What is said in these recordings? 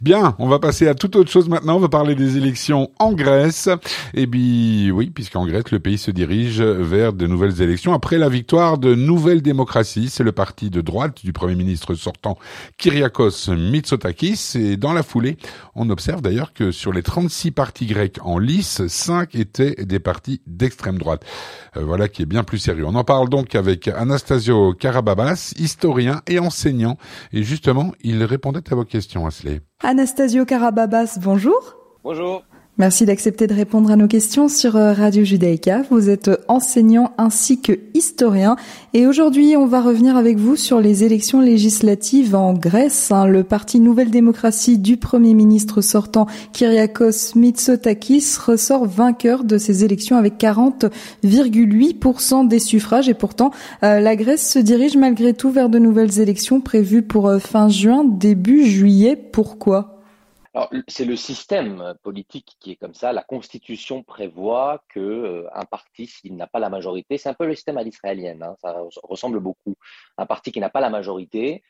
Bien, on va passer à toute autre chose maintenant. On va parler des élections en Grèce. Et puis, oui, puisqu'en Grèce, le pays se dirige vers de nouvelles élections après la victoire de Nouvelle Démocratie. C'est le parti de droite du Premier ministre sortant Kyriakos Mitsotakis. Et dans la foulée, on observe d'ailleurs que sur les 36 partis grecs en lice, 5 étaient des partis d'extrême droite. Voilà qui est bien plus sérieux. On en parle donc avec Anastasio Karababas, historien et enseignant. Et justement, il répondait à vos questions, Asley. Anastasio Karababas, bonjour. Bonjour. Merci d'accepter de répondre à nos questions sur Radio Judaïka. Vous êtes enseignant ainsi que historien. Et aujourd'hui, on va revenir avec vous sur les élections législatives en Grèce. Le parti Nouvelle Démocratie du Premier ministre sortant Kyriakos Mitsotakis ressort vainqueur de ces élections avec 40,8% des suffrages. Et pourtant, la Grèce se dirige malgré tout vers de nouvelles élections prévues pour fin juin, début juillet. Pourquoi ? Alors, c'est le système politique qui est comme ça. La Constitution prévoit que un parti, s'il n'a pas la majorité, c'est un peu le système à l'israélienne, hein, ça ressemble beaucoup. Un parti qui n'a pas la majorité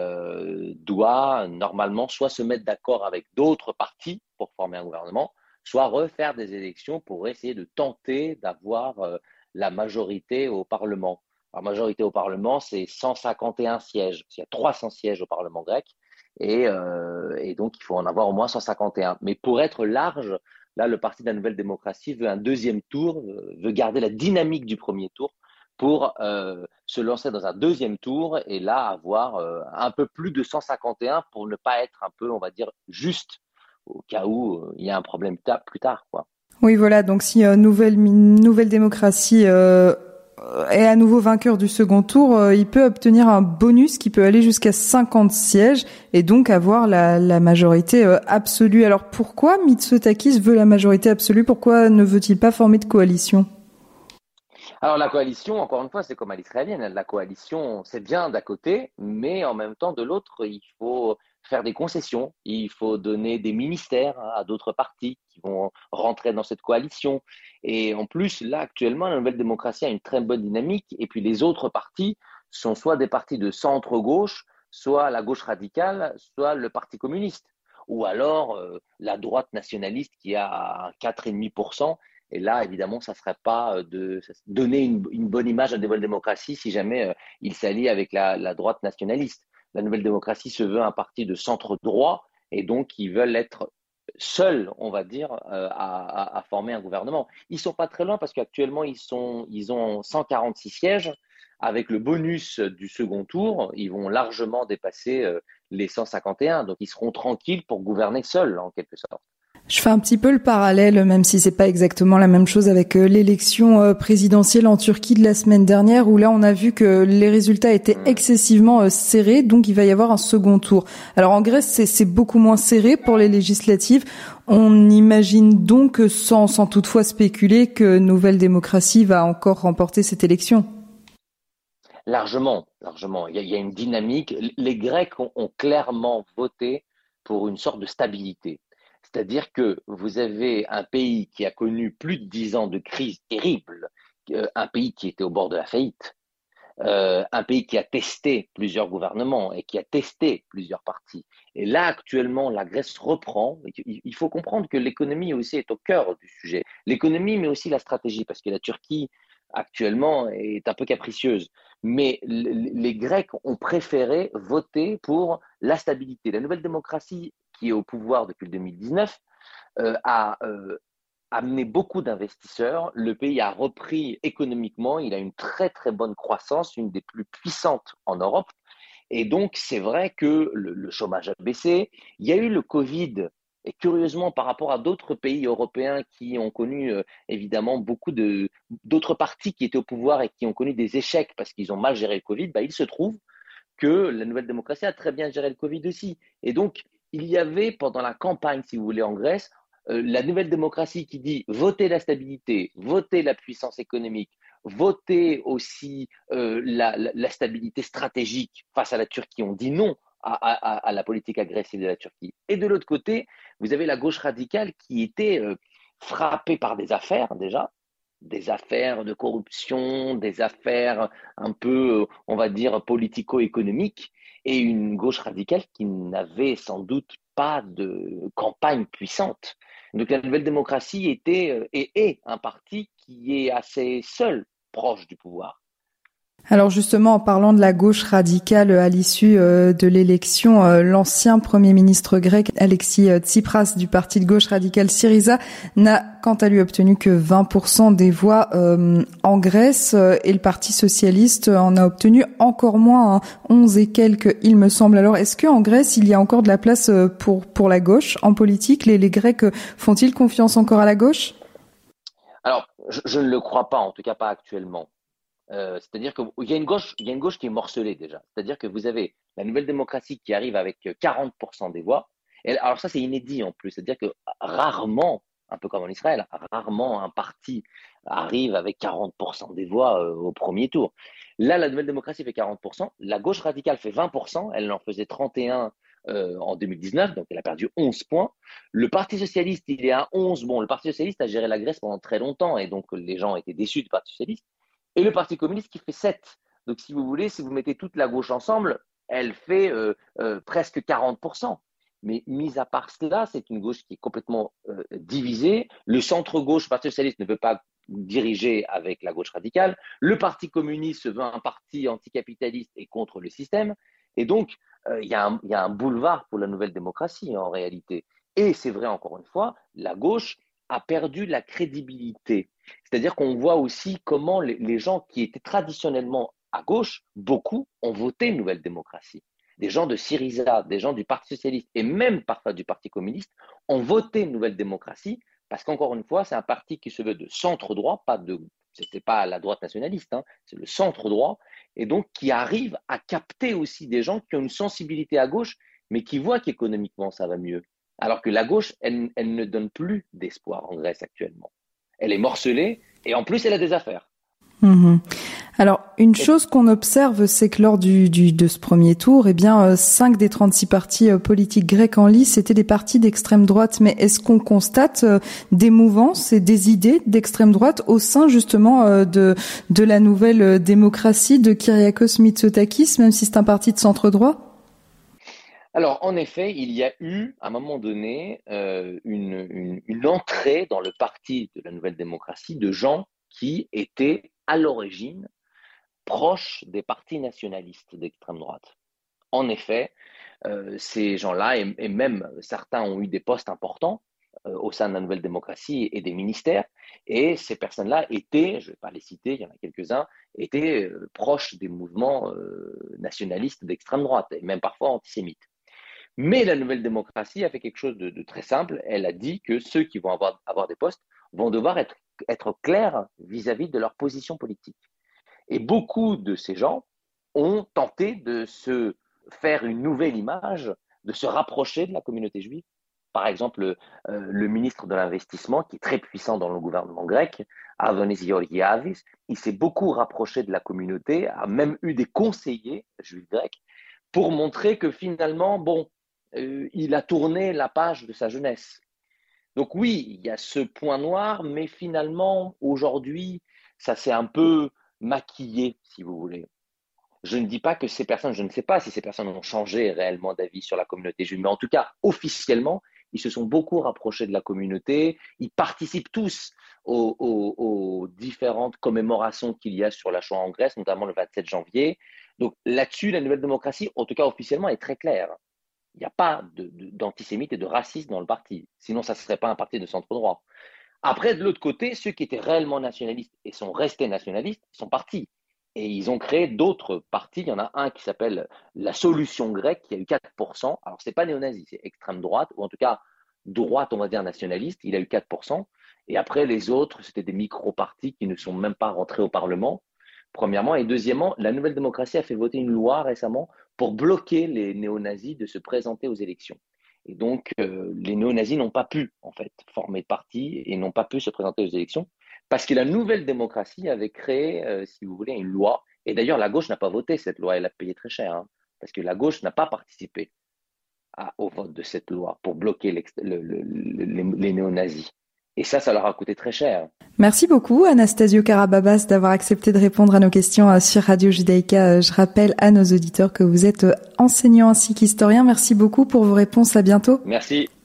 doit normalement soit se mettre d'accord avec d'autres partis pour former un gouvernement, soit refaire des élections pour essayer de tenter d'avoir la majorité au Parlement. La majorité au Parlement, c'est 151 sièges. Il y a 300 sièges au Parlement grec. Et donc, il faut en avoir au moins 151. Mais pour être large, là, le Parti de la Nouvelle Démocratie veut un deuxième tour, veut garder la dynamique du premier tour pour se lancer dans un deuxième tour et là, avoir un peu plus de 151 pour ne pas être un peu, on va dire, juste au cas où il y a un problème plus tard, quoi. Oui, voilà. Donc, si Nouvelle Démocratie est à nouveau vainqueur du second tour, il peut obtenir un bonus qui peut aller jusqu'à 50 sièges et donc avoir la majorité absolue. Alors pourquoi Mitsotakis veut la majorité absolue ? Pourquoi ne veut-il pas former de coalition ? Alors la coalition, encore une fois, c'est comme à l'israélienne. La coalition, c'est bien d'un côté, mais en même temps de l'autre, il faut faire des concessions, il faut donner des ministères à d'autres partis qui vont rentrer dans cette coalition. Et en plus, là, actuellement, la Nouvelle Démocratie a une très bonne dynamique. Et puis les autres partis sont soit des partis de centre-gauche, soit la gauche radicale, soit le Parti communiste. Ou alors la droite nationaliste qui a 4,5%. Et là, évidemment, ça ne serait pas de donner une bonne image à la Nouvelle Démocratie si jamais il s'allie avec la droite nationaliste. La Nouvelle Démocratie se veut un parti de centre droit et donc ils veulent être seuls, on va dire, à former un gouvernement. Ils ne sont pas très loin parce qu'actuellement, ils ont 146 sièges. Avec le bonus du second tour, ils vont largement dépasser les 151. Donc, ils seront tranquilles pour gouverner seuls, en quelque sorte. Je fais un petit peu le parallèle, même si c'est pas exactement la même chose avec l'élection présidentielle en Turquie de la semaine dernière, où là on a vu que les résultats étaient excessivement serrés, donc il va y avoir un second tour. Alors en Grèce, c'est beaucoup moins serré pour les législatives. On imagine donc, sans toutefois spéculer, que Nouvelle Démocratie va encore remporter cette élection. Largement, largement. Il y a une dynamique. Les Grecs ont clairement voté pour une sorte de stabilité. C'est-à-dire que vous avez un pays qui a connu plus de 10 ans de crise terrible, un pays qui était au bord de la faillite, un pays qui a testé plusieurs gouvernements et qui a testé plusieurs partis. Et là, actuellement, la Grèce reprend. Il faut comprendre que l'économie aussi est au cœur du sujet. L'économie, mais aussi la stratégie, parce que la Turquie, actuellement, est un peu capricieuse. Mais les Grecs ont préféré voter pour la stabilité. La Nouvelle Démocratie, qui est au pouvoir depuis 2019, a amené beaucoup d'investisseurs. Le pays a repris économiquement. Il a une très, très bonne croissance, une des plus puissantes en Europe. Et donc, c'est vrai que le chômage a baissé. Il y a eu le Covid. Et curieusement, par rapport à d'autres pays européens qui ont connu évidemment beaucoup d'autres partis qui étaient au pouvoir et qui ont connu des échecs parce qu'ils ont mal géré le Covid, il se trouve que la Nouvelle Démocratie a très bien géré le Covid aussi. Et donc, il y avait pendant la campagne, si vous voulez, en Grèce, la Nouvelle Démocratie qui dit votez la stabilité, votez la puissance économique, votez aussi la stabilité stratégique face à la Turquie. On dit non à la politique agressive de la Turquie. Et de l'autre côté, vous avez la gauche radicale qui était frappée par des affaires déjà, des affaires de corruption, des affaires un peu, on va dire, politico-économiques, et une gauche radicale qui n'avait sans doute pas de campagne puissante. Donc la Nouvelle Démocratie était et est un parti qui est assez seul proche du pouvoir. Alors justement, en parlant de la gauche radicale à l'issue de l'élection, l'ancien Premier ministre grec Alexis Tsipras du parti de gauche radicale Syriza n'a quant à lui obtenu que 20% des voix en Grèce et le Parti socialiste en a obtenu encore moins, hein, 11 et quelques il me semble. Alors est-ce qu'en Grèce il y a encore de la place pour la gauche en politique? Les Grecs font-ils confiance encore à la gauche? Alors, je ne le crois pas, en tout cas pas actuellement. C'est-à-dire qu'il y a il y a une gauche qui est morcelée déjà. C'est-à-dire que vous avez la Nouvelle Démocratie qui arrive avec 40% des voix. Et alors ça, c'est inédit en plus. C'est-à-dire que rarement, un peu comme en Israël, rarement un parti arrive avec 40% des voix au premier tour. Là, la Nouvelle Démocratie fait 40%. La gauche radicale fait 20%. Elle en faisait 31 en 2019, donc elle a perdu 11 points. Le Parti Socialiste, il est à 11. Bon, le Parti Socialiste a géré la Grèce pendant très longtemps et donc les gens étaient déçus du Parti Socialiste. Et le Parti communiste qui fait 7. Donc, si vous voulez, si vous mettez toute la gauche ensemble, elle fait presque 40%. Mais mis à part cela, c'est une gauche qui est complètement divisée. Le centre-gauche, le Parti socialiste, ne veut pas diriger avec la gauche radicale. Le Parti communiste se veut un parti anticapitaliste et contre le système. Et donc, il y a un boulevard pour la nouvelle démocratie en réalité. Et c'est vrai, encore une fois, la gauche a perdu la crédibilité. C'est-à-dire qu'on voit aussi comment les gens qui étaient traditionnellement à gauche, beaucoup ont voté Nouvelle Démocratie. Des gens de Syriza, des gens du Parti Socialiste et même parfois du Parti Communiste ont voté Nouvelle Démocratie parce qu'encore une fois, c'est un parti qui se veut de centre-droit, c'est pas la droite nationaliste, hein, c'est le centre-droit, et donc qui arrive à capter aussi des gens qui ont une sensibilité à gauche, mais qui voient qu'économiquement ça va mieux. Alors que la gauche, elle ne donne plus d'espoir en Grèce actuellement. Elle est morcelée et en plus, elle a des affaires. Mmh. Alors, une chose qu'on observe, c'est que lors de ce premier tour, 5 des 36 partis politiques grecs en lice étaient des partis d'extrême droite. Mais est-ce qu'on constate des mouvances et des idées d'extrême droite au sein justement de la nouvelle démocratie de Kyriakos Mitsotakis, même si c'est un parti de centre droit? Alors, en effet, il y a eu, à un moment donné, une entrée dans le parti de la Nouvelle Démocratie de gens qui étaient à l'origine proches des partis nationalistes d'extrême droite. En effet, ces gens-là, et même certains ont eu des postes importants au sein de la Nouvelle Démocratie et des ministères, et ces personnes-là étaient, je ne vais pas les citer, il y en a quelques-uns, étaient proches des mouvements nationalistes d'extrême droite, et même parfois antisémites. Mais la Nouvelle Démocratie a fait quelque chose de très simple. Elle a dit que ceux qui vont avoir des postes vont devoir être clairs vis-à-vis de leur position politique. Et beaucoup de ces gens ont tenté de se faire une nouvelle image, de se rapprocher de la communauté juive. Par exemple, le ministre de l'Investissement, qui est très puissant dans le gouvernement grec, Avonis Georgiadis, il s'est beaucoup rapproché de la communauté, a même eu des conseillers juifs grecs, pour montrer que finalement, bon, il a tourné la page de sa jeunesse. Donc oui, il y a ce point noir, mais finalement, aujourd'hui, ça s'est un peu maquillé, si vous voulez. Je ne dis pas que ces personnes, je ne sais pas si ces personnes ont changé réellement d'avis sur la communauté juive, mais en tout cas, officiellement, ils se sont beaucoup rapprochés de la communauté, ils participent tous aux différentes commémorations qu'il y a sur la Shoah en Grèce, notamment le 27 janvier. Donc là-dessus, la Nouvelle Démocratie, en tout cas officiellement, est très claire. Il n'y a pas d'antisémites et de racistes dans le parti. Sinon, ça ne serait pas un parti de centre-droit. Après, de l'autre côté, ceux qui étaient réellement nationalistes et sont restés nationalistes sont partis. Et ils ont créé d'autres partis. Il y en a un qui s'appelle la Solution grecque, qui a eu 4%. Alors, ce n'est pas néo-nazi, c'est extrême droite, ou en tout cas droite, on va dire nationaliste. Il a eu 4%. Et après, les autres, c'était des micro-partis qui ne sont même pas rentrés au Parlement, premièrement. Et deuxièmement, la Nouvelle Démocratie a fait voter une loi récemment pour bloquer les néo-nazis de se présenter aux élections. Et donc, les néo-nazis n'ont pas pu, en fait, former de parti et n'ont pas pu se présenter aux élections parce que la Nouvelle Démocratie avait créé, si vous voulez, une loi. Et d'ailleurs, la gauche n'a pas voté cette loi, elle a payé très cher, hein, parce que la gauche n'a pas participé au vote de cette loi pour bloquer les néo-nazis. Et ça leur a coûté très cher. Merci beaucoup, Anastasio Karababas, d'avoir accepté de répondre à nos questions sur Radio Judaïka. Je rappelle à nos auditeurs que vous êtes enseignant ainsi qu'historien. Merci beaucoup pour vos réponses. À bientôt. Merci.